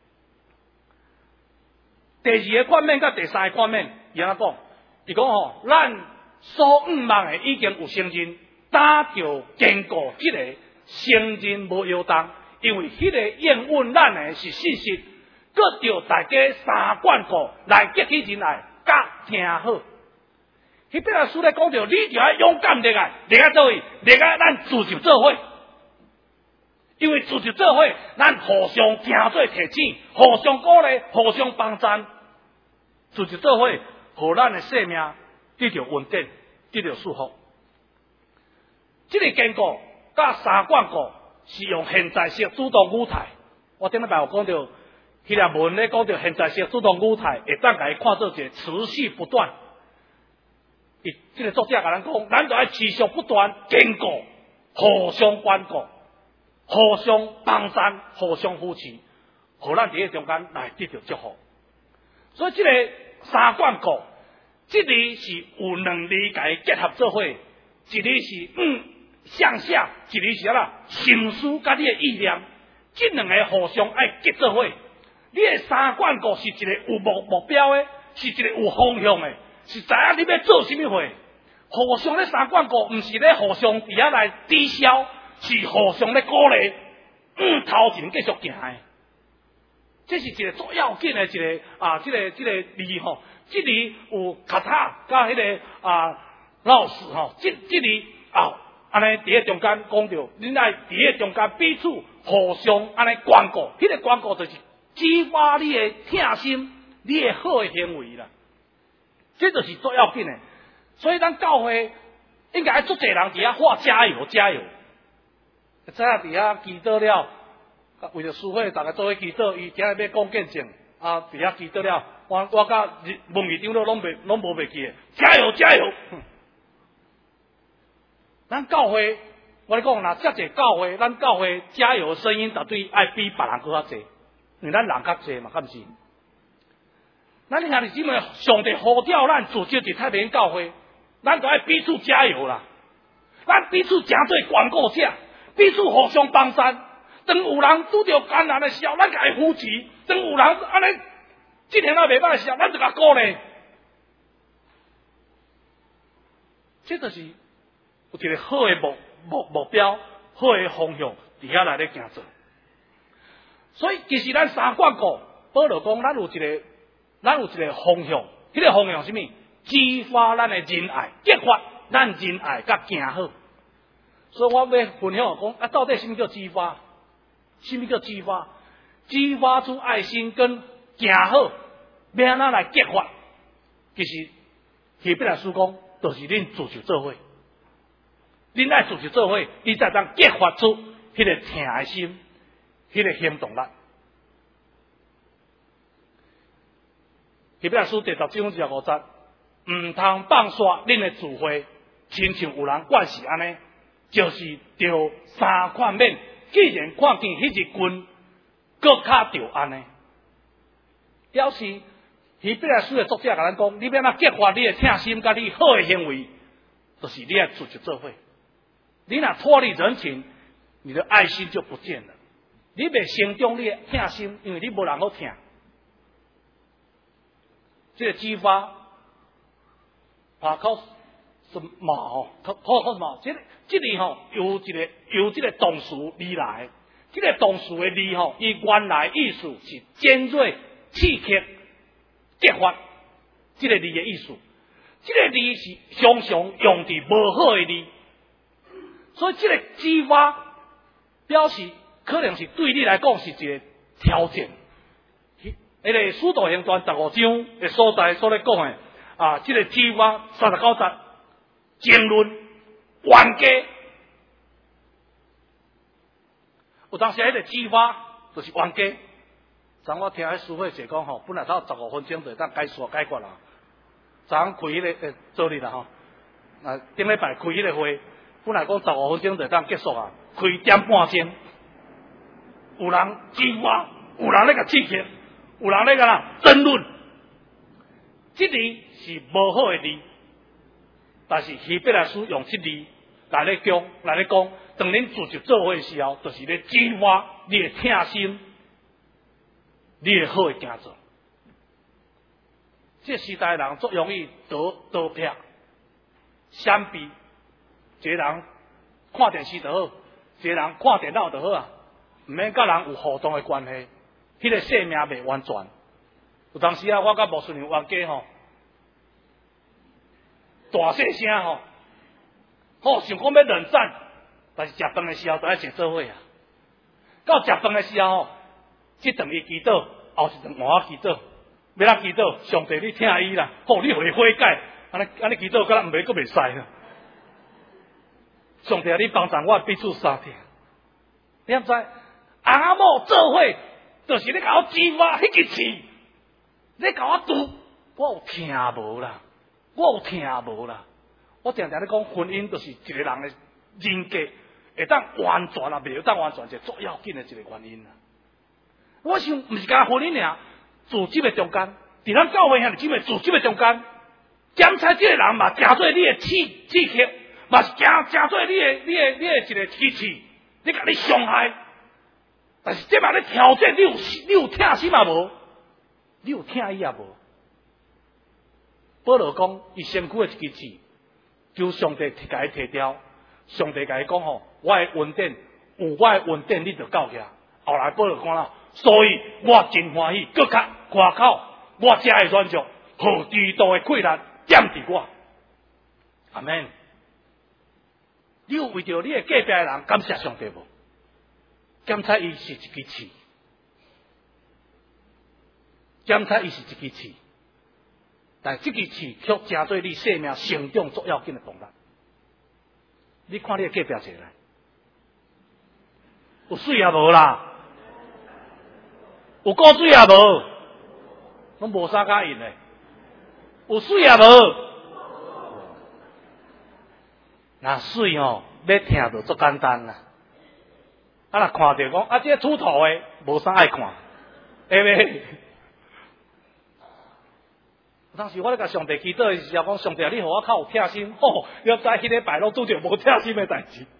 Speaker 6: 第二个款面甲第三个款面，伊安怎讲？伊讲吼，咱所盼望的已经有承认，打着坚固即个。承认无摇动，因为迄个应允咱的是信息，搁着大家三贯顾来结起人来，甲听好。希伯来书咧讲着，你就要勇敢热爱，热爱做位，热爱咱自就做伙。因为自就做伙，咱互相听做提醒，互相鼓励，互相帮助。自就做伙，互咱的生命得到稳定，得到束缚。这个经过。甲三贯顾是用现在式主动语态，我顶礼拜有讲到，希腊文咧讲到现在式主动语态，会当甲伊看做一个持续不断。伊这个作者甲咱讲，咱就要持续不断坚固，互相关顾，互相帮助，互相扶持，互咱伫个中间来得到祝福。所以这个三贯顾，这里是有两理解结合做伙，一里是嗯。向下，一个是啦，心思甲你的意念，这两个互相爱结做伙。你的三贯顾是一个有目目标的，是一个有方向的，是知影你要做什么货。互相咧三贯顾，毋是咧互相伫遐来抵消，是互相咧鼓励，嗯，头前继续行的。这是一个最要紧的一个啊，这个这个字吼，这里有卡塔甲迄个啊老师吼，这这里啊。安尼伫个中间讲着，恁爱伫个中间彼此互相安尼关顾，迄、那个关顾就是激发你的疼心，你的好的行为啦。这就是最要紧的。所以咱教会应该足侪人伫遐喊加油加油。知影伫遐祈祷了，为着书会大家做伙祈祷，伊今日要讲见证啊，伫遐祈祷了，我我甲文秘长都拢袂拢无袂记的，加油加油。咱教会，我咧讲，若遮济教会，咱教会加油的声音绝对爱比别人搁较济，因为咱人较济嘛，敢毋是？咱兄弟姊妹，上帝呼召咱组织伫太平教会，咱就爱彼此加油啦。咱彼此诚做关顾者，彼此互相帮助。当有人拄着艰难的时候，咱甲伊扶持；当有人安尼即天啊袂歹的时候，咱就甲鼓励。这就是有一个好的目目目标、好的方向，伫遐来咧行做。所以其实咱三观股，保罗讲，咱有一个，咱有一个方向，迄、那个方向是啥物？激发咱的仁爱，激发咱仁爱甲行好。所以我要分享讲，啊，到底什么叫激发？什么叫激发？激发出爱心跟行好，要安怎来激发？其实希伯来书讲，就是恁自己做伙，恁爱自己做伙，你才当激发出迄个疼的心，迄、那个行动力。希伯来书第十章一十五节，唔通放煞恁的智慧，亲像有人惯是安尼，就是着三款面。既然看见迄日军，搁较着安尼，表示希伯来书的作者甲咱讲，你要哪激发你的疼心，甲你好的行为，就是你要自己做伙。你若脱离人情，你的爱心就不见了。你袂成长你的疼心，因为你无人好疼。这个激发，啊，靠什么吼？靠靠什么？这个这里吼由一个由这个动词而来，这个动词的字吼，伊原来意思是尖锐、刺激、激发，这个字的意思。这个字是常常用伫无好的字，所以这个激发表示可能是对你来讲是一个挑战。迄个《使徒行传》十五章的所在所咧讲的啊，这个激发三十九节争论冤家，有当时迄个激发就是冤家。昨我听迄师傅姐讲吼，本来才十五分钟就当解说解决啦。昨开迄、那个诶，做你啦吼，啊，顶礼拜开迄个会，本来讲十五分钟就当结束啊，开点半钟，有人激发，有人咧甲刺激。有人咧个啦争论，这字是无好的字，但是希伯来书用这字来咧讲，来咧讲，当恁自己做伙的时候，就是咧激发你的疼心，你的好的行做。这时代人最容易得得票，相比，一个人看电视就好，一个人看电脑就好啊，唔免甲人有互动的关系。迄个生命未完全，有当时啊，我甲无顺良冤家吼，大细声吼，吼想讲要冷战，但是食饭的时候都爱坐做伙啊。到食饭的时候吼，即顿伊祈祷，后一顿换我祈祷，要哪祈祷？上帝你听伊啦，好你互伊悔改，安尼安尼祈祷，敢若毋袂阁袂使啦。上帝啊，你帮助我彼此相听，你毋知阿某做伙。就是你甲我激发迄个气，你甲我拄，我有听无啦，我有听无啦。我常常咧讲，婚姻就是一个人的人格会当完全啊，袂会当完全，是最要紧的一个原因啦。我想，毋是讲婚姻尔，自己的中间，伫咱教会遐姊妹自己的中间，检查这个人嘛，诚做你的刺刺激，嘛是诚诚做你的你的你的一个支持，你甲你伤害。但是这嘛咧挑战，你有你有疼心嘛无？你有疼伊也无？保罗讲，伊身躯的一支刺，求上帝替甲伊摕掉。上帝甲伊讲吼，我的恩典，有我的恩典，你就到遐。后来保罗讲啦，所以我真欢喜，搁较夸口，我遮的软弱，何基督的溃烂减伫我。阿门。你有为着你的隔壁的人感谢上帝无？检查伊是一支刺，检查伊是一支刺，但这支刺却成做你生命成长最要紧的动力。你看你的隔壁一个，有水也无啦，有古水也无，拢无啥甲用的，有水也无，那水哦，要听就足简单啦。啊！若看到讲啊，这个出头的无啥爱看，会袂？当时我咧甲上帝祈祷的时候，讲上帝，你互我较有疼心，吼、哦！要知迄礼拜拢拄着无疼心的代志。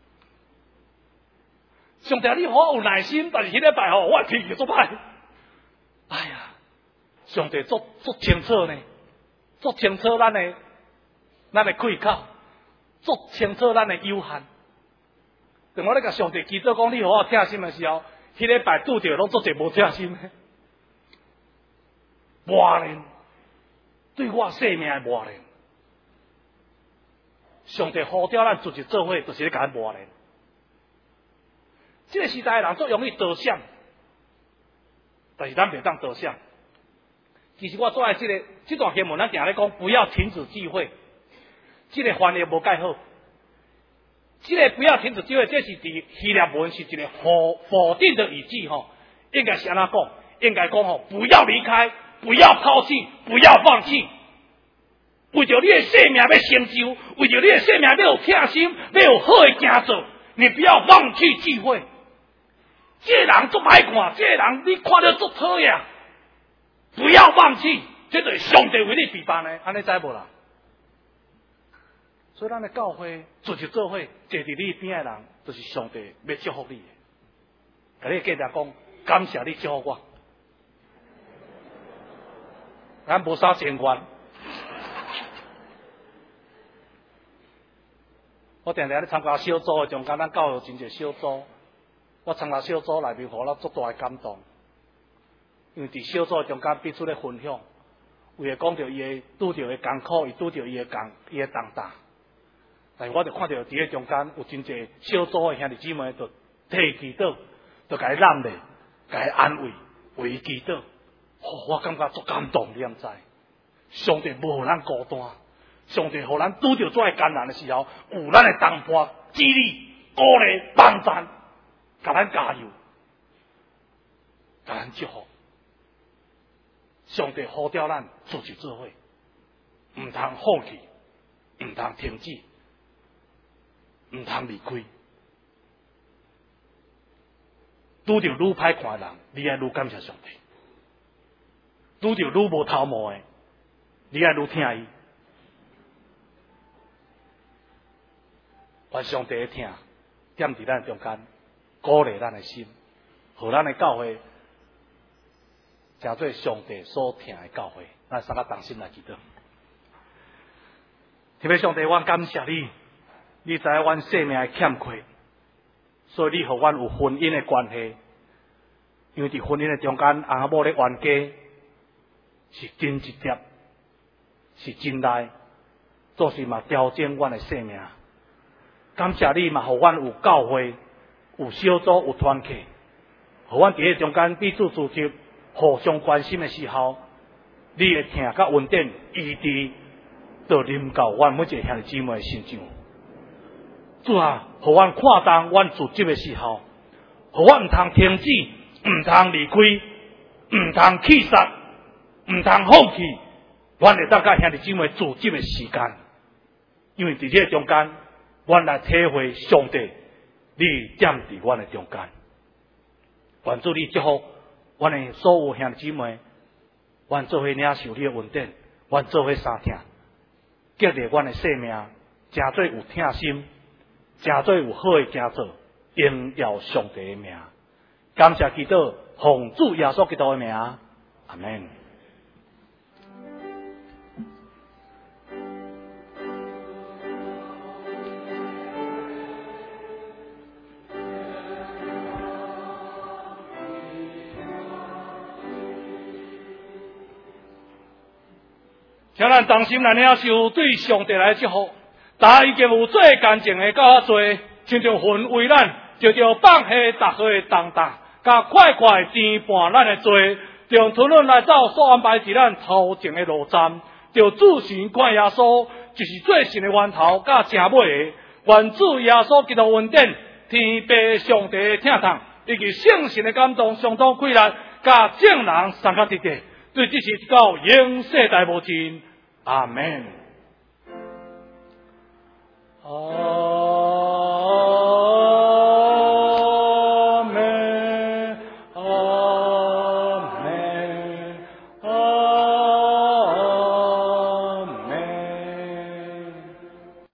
Speaker 6: 上帝，你互我有耐心，但是迄礼拜吼，我脾气足歹。哎呀，上帝足足清楚呢，足清楚咱的咱的开口， 足清楚咱的有限。当我咧甲上帝祈祷讲，你互我疼心的时候，迄礼拜拄着拢足侪无疼心的磨练，对我生命的磨练。上帝呼召咱自己做伙，就是咧甲咱磨练。这个时代的人最容易得想，但是咱袂当得想。其实我做爱这个这段经文，咱定咧讲，不要停止聚会。这个翻译无介好。这个不要停止聚会，这是伫希腊文是一个否否定的语句吼，应该是安怎讲？应该讲吼，不要离开，不要抛弃，不要放弃。为着你的生命要成就，为着你的生命要有疼心，要有好的行做，你不要放弃聚会。这个人足歹看，这个人你看到足讨厌，不要放弃，这就是上帝为你备办的，安尼知无啦？所以咱的教会做就做伙，坐伫你边的人，就是上帝要祝福你的。甲你记得讲，感谢你祝福我，咱无啥钱关。我定定咧参加小组的中间，咱教会真侪小组，我参加小组内面，互我足大的感动。因为伫小组中间彼此咧分享，为了讲到伊的拄到的艰苦，伊拄到伊的艰伊的重担。但是我就看到伫咧中间有真侪小组的兄弟姊妹，就替祈祷，就甲伊揽咧，甲伊安慰，为伊祈祷。哦，我感觉足感动，你毋知？上帝无互咱孤单，上帝互咱拄到遮艰难的时候，有咱的同伴激励、鼓励、帮赞，甲咱加油，甲咱祝福。上帝呼召咱做就做伙，毋通放弃，毋通停止。唔通离开，拄着愈歹看的人，你爱愈感谢上帝；拄着愈无头毛的，你爱愈听伊。愿上帝的听，踮伫咱中间，鼓励咱的心，互咱的教会，成做上帝所听的教会。咱三个同心来祈祷。特别上帝，我感谢你。你知影阮生命的欠缺，所以你互阮有婚姻的关系。因为伫婚姻的中间，翁某咧冤家是真直接，是真赖，做事嘛调整阮的生命。感谢你嘛，互阮有教会、有小组、有团契，互阮伫咧中间彼此组织、互相关心的时候，你的疼甲稳定医治，就临到阮每一个兄弟姊妹的身上。主啊，互阮看重阮自己的时候，互阮毋通停止，毋通离开，毋通弃杀，毋通放弃，阮会当甲兄弟姊妹自己的时间，因为伫这中间，阮来体会上帝，你踮伫阮的中间。愿主你祝福阮的所有兄弟姊妹，阮做伙领受你的恩典，阮做伙相听，激励阮的生命，诚做有疼心。诚做有好的行做，荣耀上帝的名。感谢祈祷，奉主耶稣基督的名，阿门。请咱同心来领受对上帝来祝福。大家已经有做干净的较多，亲像魂为咱，就着放下逐个的重担，甲快快填满咱的罪，用吞论来走所安排伫咱头前的路站，就主神看耶稣，就是最神的源头，甲正尾的。愿主耶稣基督恩典，天父上帝的疼痛，以及圣神的感动，相当快乐，甲正人三甲直直，对这是到永世代无尽。阿门。哦。